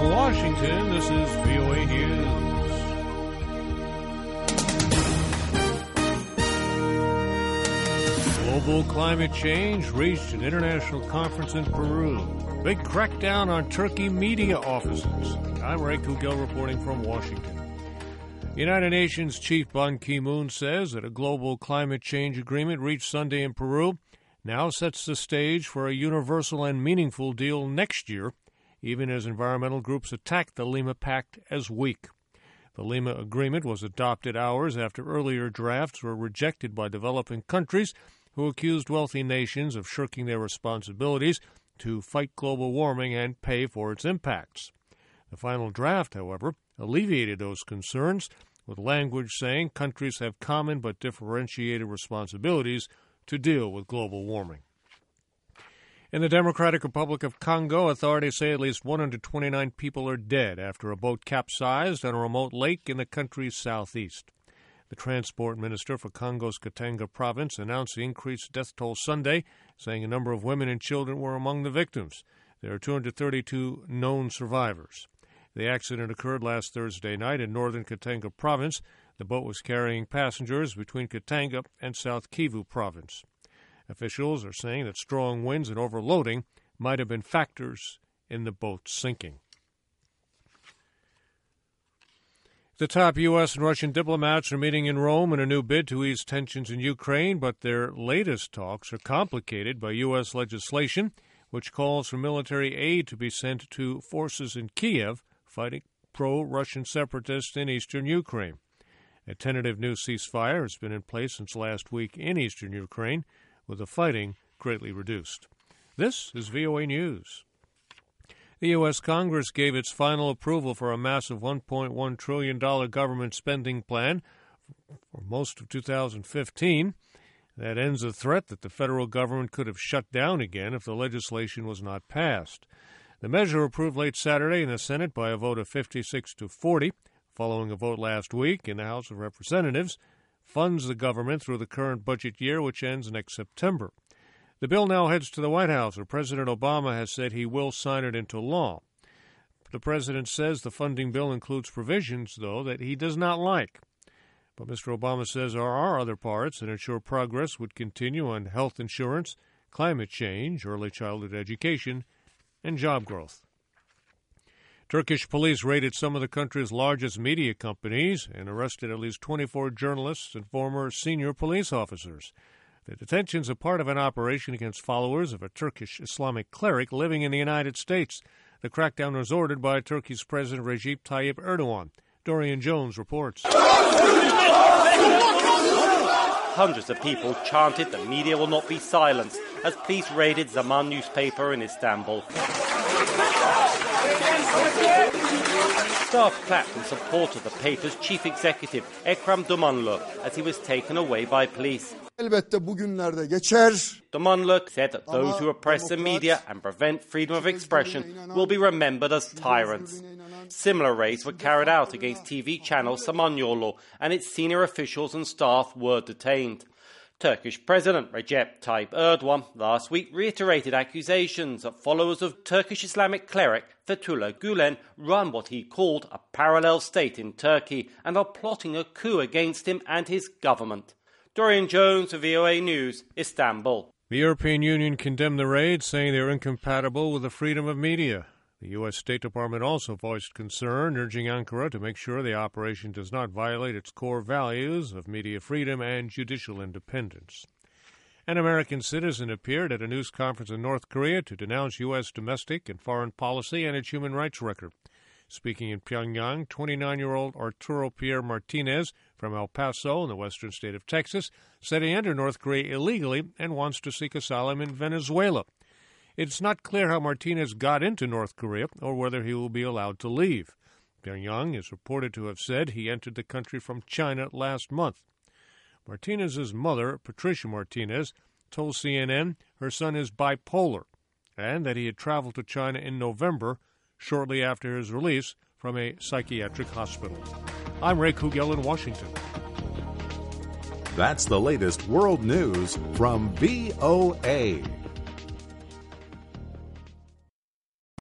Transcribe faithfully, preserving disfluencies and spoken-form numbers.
From Washington, this is V O A News. Global climate change reached an international conference in Peru. Big crackdown on Turkey media offices. I'm Ray Kugel reporting from Washington. United Nations Chief Ban Ki-moon says that a global climate change agreement reached Sunday in Peru now sets the stage for a universal and meaningful deal next year, even as environmental groups attack the Lima Pact as weak. The Lima Agreement was adopted hours after earlier drafts were rejected by developing countries who accused wealthy nations of shirking their responsibilities to fight global warming and pay for its impacts. The final draft, however, alleviated those concerns, with language saying countries have common but differentiated responsibilities to deal with global warming. In the Democratic Republic of Congo, authorities say at least one hundred twenty-nine people are dead after a boat capsized on a remote lake in the country's southeast. The transport minister for Congo's Katanga province announced the increased death toll Sunday, saying a number of women and children were among the victims. There are two hundred thirty-two known survivors. The accident occurred last Thursday night in northern Katanga province. The boat was carrying passengers between Katanga and South Kivu province. Officials are saying that strong winds and overloading might have been factors in the boat sinking. The top U S and Russian diplomats are meeting in Rome in a new bid to ease tensions in Ukraine, but their latest talks are complicated by U S legislation, which calls for military aid to be sent to forces in Kiev fighting pro-Russian separatists in eastern Ukraine. A tentative new ceasefire has been in place since last week in eastern Ukraine, with the fighting greatly reduced. This is V O A News. The U S. Congress gave its final approval for a massive one point one trillion dollars government spending plan for most of two thousand fifteen. That ends the threat that the federal government could have shut down again if the legislation was not passed. The measure approved late Saturday in the Senate by a vote of fifty-six to forty, following a vote last week in the House of Representatives, funds the government through the current budget year, which ends next September. The bill now heads to the White House, where President Obama has said he will sign it into law. The president says the funding bill includes provisions, though, that he does not like. But Mister Obama says there are other parts that ensure progress would continue on health insurance, climate change, early childhood education, and job growth. Turkish police raided some of the country's largest media companies and arrested at least twenty-four journalists and former senior police officers. The detentions are part of an operation against followers of a Turkish Islamic cleric living in the United States. The crackdown was ordered by Turkey's President Recep Tayyip Erdogan. Dorian Jones reports. Hundreds of people chanted the media will not be silenced as police raided Zaman newspaper in Istanbul. Staff clapped in support of the paper's chief executive, Ekrem Dumanlu, as he was taken away by police. Dumanlu said that those who oppress the media and prevent freedom of expression will be remembered as tyrants. Similar raids were carried out against T V channel Samanyolu, and its senior officials and staff were detained. Turkish President Recep Tayyip Erdogan last week reiterated accusations that followers of Turkish Islamic cleric Fethullah Gulen run what he called a parallel state in Turkey and are plotting a coup against him and his government. Dorian Jones of V O A News, Istanbul. The European Union condemned the raids, saying they are incompatible with the freedom of media. The U S. State Department also voiced concern, urging Ankara to make sure the operation does not violate its core values of media freedom and judicial independence. An American citizen appeared at a news conference in North Korea to denounce U S domestic and foreign policy and its human rights record. Speaking in Pyongyang, twenty-nine-year-old Arturo Pierre Martinez from El Paso in the western state of Texas said he entered North Korea illegally and wants to seek asylum in Venezuela. It's not clear how Martinez got into North Korea or whether he will be allowed to leave. Pyongyang is reported to have said he entered the country from China last month. Martinez's mother, Patricia Martinez, told C N N her son is bipolar and that he had traveled to China in November, shortly after his release from a psychiatric hospital. I'm Ray Kugel in Washington. That's the latest world news from V O A.